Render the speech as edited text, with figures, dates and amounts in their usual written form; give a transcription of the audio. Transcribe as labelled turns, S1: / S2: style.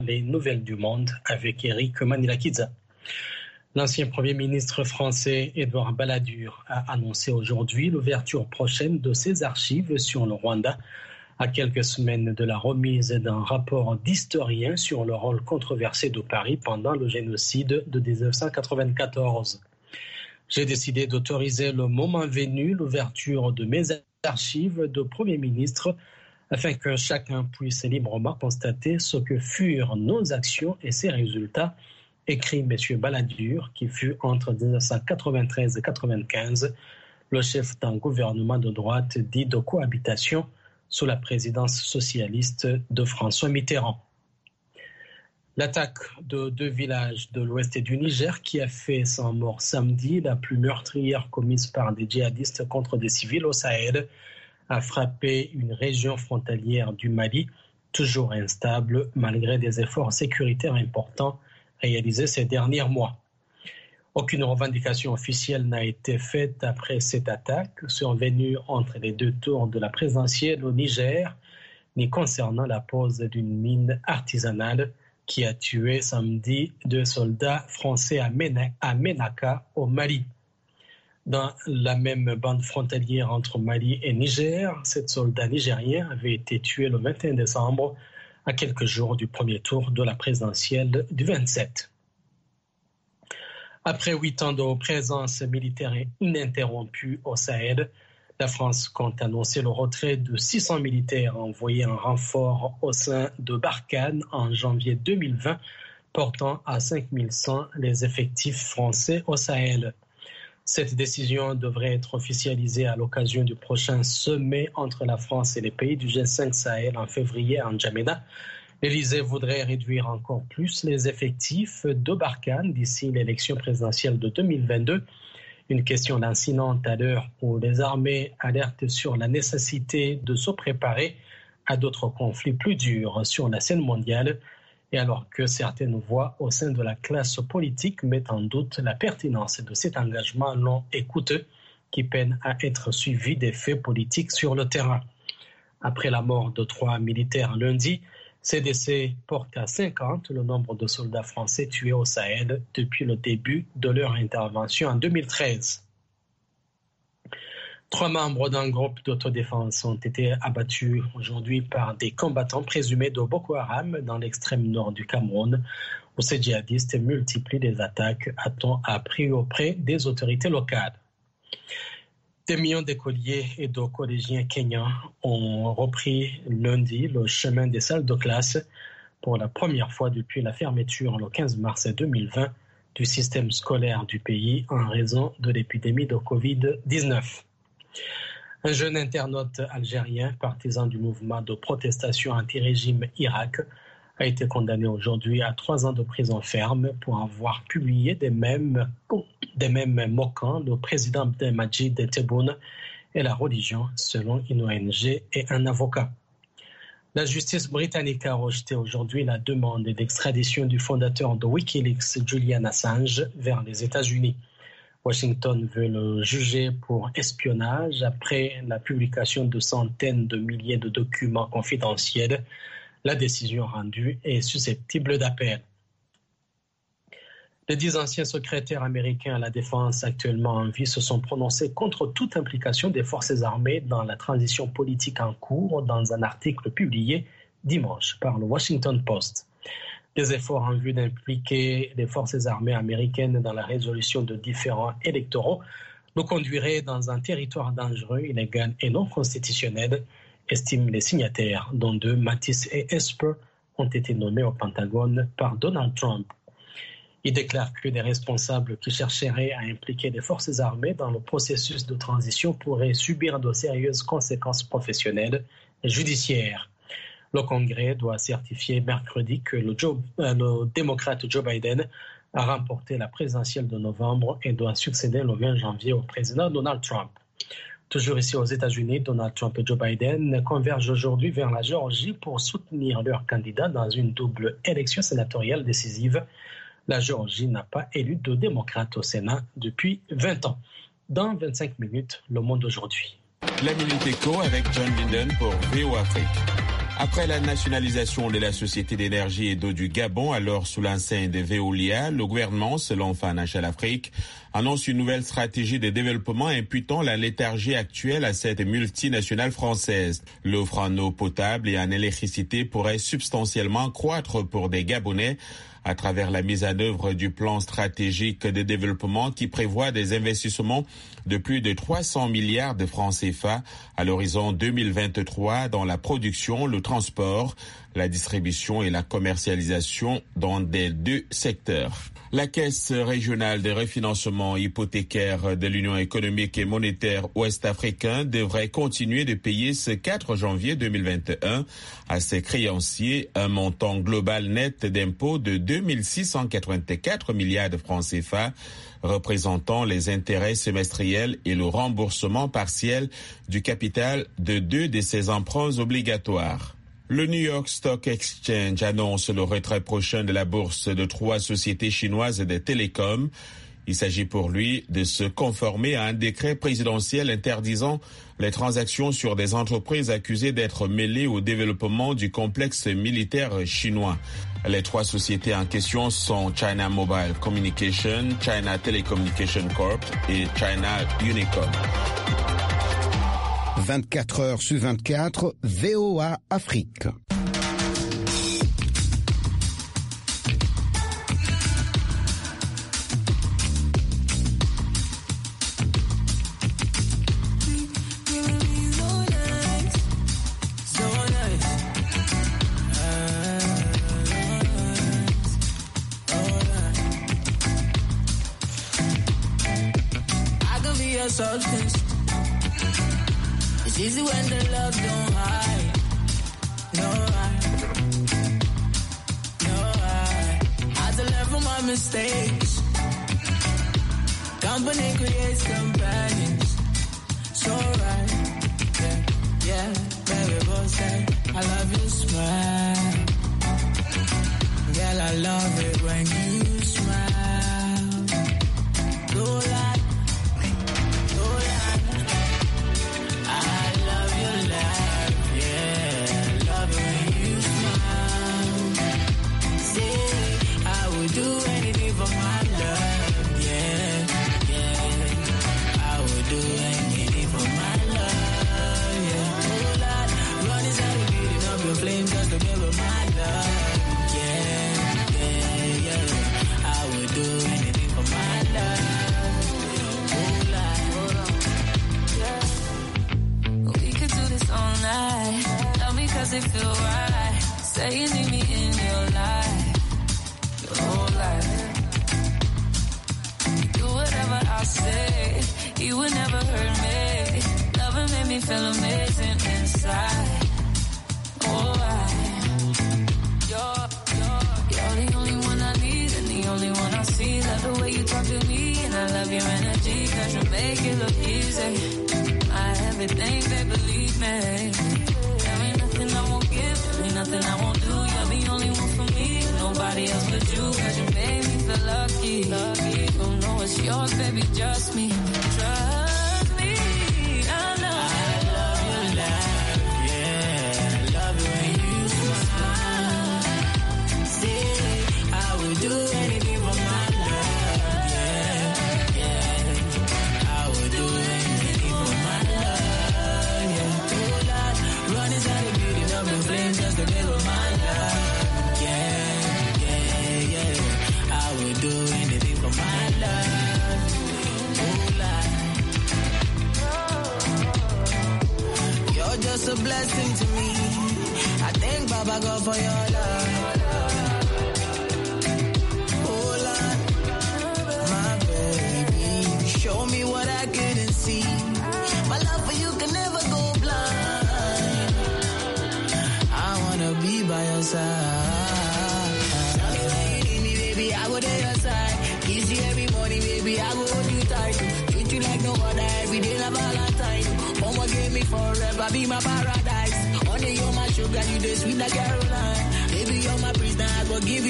S1: Les nouvelles du monde avec Eric Manilakidza. L'ancien Premier ministre français Édouard Balladur a annoncé aujourd'hui l'ouverture prochaine de ses archives sur le Rwanda, à quelques semaines de la remise d'un rapport d'historien sur le rôle controversé de Paris pendant le génocide de 1994. J'ai décidé d'autoriser le moment venu l'ouverture de mes archives de Premier ministre afin que chacun puisse librement constater ce que furent nos actions et ses résultats, écrit M. Balladur, qui fut entre 1993 et 1995 le chef d'un gouvernement de droite dit de cohabitation sous la présidence socialiste de François Mitterrand. L'attaque de 2 villages de l'ouest du Niger qui a fait 100 morts samedi, la plus meurtrière commise par des djihadistes contre des civils au Sahel, a frappé une région frontalière du Mali, toujours instable malgré des efforts sécuritaires importants réalisés ces derniers mois. Aucune revendication officielle n'a été faite après cette attaque survenue entre les 2 tours de la présidentielle au Niger, ni concernant la pose d'une mine artisanale qui a tué samedi 2 soldats français à Ménaka au Mali. Dans la même bande frontalière entre Mali et Niger, 7 soldats nigériens avaient été tués le 21 décembre, à quelques jours du premier tour de la présidentielle du 27. Après 8 ans de présence militaire ininterrompue au Sahel, la France compte annoncer le retrait de 600 militaires envoyés en renfort au sein de Barkhane en janvier 2020, portant à 5100 les effectifs français au Sahel. Cette décision devrait être officialisée à l'occasion du prochain sommet entre la France et les pays du G5 Sahel en février à N'Djamena. L'Élysée voudrait réduire encore plus les effectifs de Barkhane d'ici l'élection présidentielle de 2022. Une question lancinante à l'heure où les armées alertent sur la nécessité de se préparer à d'autres conflits plus durs sur la scène mondiale. Et alors que certaines voix au sein de la classe politique mettent en doute la pertinence de cet engagement long et coûteux qui peine à être suivi des faits politiques sur le terrain. Après la mort de 3 militaires lundi, ces décès portent à 50 le nombre de soldats français tués au Sahel depuis le début de leur intervention en 2013. 3 membres d'un groupe d'autodéfense ont été abattus aujourd'hui par des combattants présumés de Boko Haram dans l'extrême nord du Cameroun, où ces djihadistes multiplient les attaques, a-t-on appris auprès des autorités locales. Des millions d'écoliers et de collégiens kenyans ont repris lundi le chemin des salles de classe pour la première fois depuis la fermeture le 15 mars 2020 du système scolaire du pays en raison de l'épidémie de Covid-19. Un jeune internaute algérien, partisan du mouvement de protestation anti-régime Irak, a été condamné aujourd'hui à 3 ans de prison ferme pour avoir publié des mèmes moquant le président Abdelmadjid Tebboune et la religion, selon une ONG et un avocat. La justice britannique a rejeté aujourd'hui la demande d'extradition du fondateur de Wikileaks, Julian Assange, vers les États-Unis. Washington veut le juger pour espionnage après la publication de centaines de milliers de documents confidentiels. La décision rendue est susceptible d'appel. Les 10 anciens secrétaires américains à la défense actuellement en vie se sont prononcés contre toute implication des forces armées dans la transition politique en cours dans un article publié dimanche par le Washington Post. Des efforts en vue d'impliquer les forces armées américaines dans la résolution de différends électoraux nous conduiraient dans un territoire dangereux, illégal et non constitutionnel, estiment les signataires, dont 2, Mattis et Esper, ont été nommés au Pentagone par Donald Trump. Il déclare que des responsables qui chercheraient à impliquer les forces armées dans le processus de transition pourraient subir de sérieuses conséquences professionnelles et judiciaires. Le Congrès doit certifier mercredi que le démocrate Joe Biden a remporté la présidentielle de novembre et doit succéder le 20 janvier au président Donald Trump. Toujours ici aux États-Unis, Donald Trump et Joe Biden convergent aujourd'hui vers la Géorgie pour soutenir leur candidat dans une double élection sénatoriale décisive. La Géorgie n'a pas élu de démocrate au Sénat depuis 20 ans. Dans 25 minutes, Le Monde aujourd'hui.
S2: La Minute Éco avec John Linden pour VOA Afrique. Après la nationalisation de la Société d'énergie et d'eau du Gabon, alors sous l'enseigne de Veolia, le gouvernement, selon Financial Afrique, annonce une nouvelle stratégie de développement imputant la léthargie actuelle à cette multinationale française. L'offre en eau potable et en électricité pourrait substantiellement croître pour des Gabonais à travers la mise en œuvre du plan stratégique de développement qui prévoit des investissements de plus de 300 milliards de francs CFA à l'horizon 2023 dans la production, le transport, la distribution et la commercialisation dans des deux secteurs. La Caisse régionale de refinancement hypothécaire de l'Union économique et monétaire ouest-africaine devrait continuer de payer ce 4 janvier 2021 à ses créanciers un montant global net d'impôts de 2684 milliards de francs CFA, représentant les intérêts semestriels et le remboursement partiel du capital de 2 de ses emprunts obligatoires. Le New York Stock Exchange annonce le retrait prochain de la bourse de 3 sociétés chinoises de télécom. Il s'agit pour lui de se conformer à un décret présidentiel interdisant les transactions sur des entreprises accusées d'être mêlées au développement du complexe militaire chinois. Les 3 sociétés en question sont China Mobile Communication, China Telecommunication Corp et China Unicom.
S3: 24 heures sur 24, VOA Afrique.
S4: It's easy when the love don't hide. No, I had to learn from my mistakes. Company creates companions. So right, yeah, baby, both say I love your smile. Girl, I love it when you smile. Don't lie.
S5: It feel right. Say you need me in your life, your whole life. You do whatever I say, you would never hurt me. Loving made me feel amazing inside. Oh, you're the only one I need and the only one I see. Love the way you talk to me and I love your energy 'cause you make it look easy. My everything, babe, believe me. Nothing I won't do, you're the only one for me. Nobody else but you, 'cause you made me feel lucky. Don't know it's yours, baby, just me. Trust me, I love your laugh, yeah. I love it when you smile. Say, I would do anything for my love, yeah. I would do anything for my love, yeah. Oh Lord, run inside the beauty of the flames. Do anything for my love. Oh, you're just a blessing to me. I thank Baba God for your love. Oh Lord, my baby, show me what I couldn't see. My love for you can never go blind. I wanna be by your side. I go to your side, kiss you every morning, baby, I go hold you tight. Treat you like no other, every day like Valentine. Mama gave me forever, be my paradise. Only you're my sugar, you the sweet like Caroline. Baby, you're my prisoner, I go give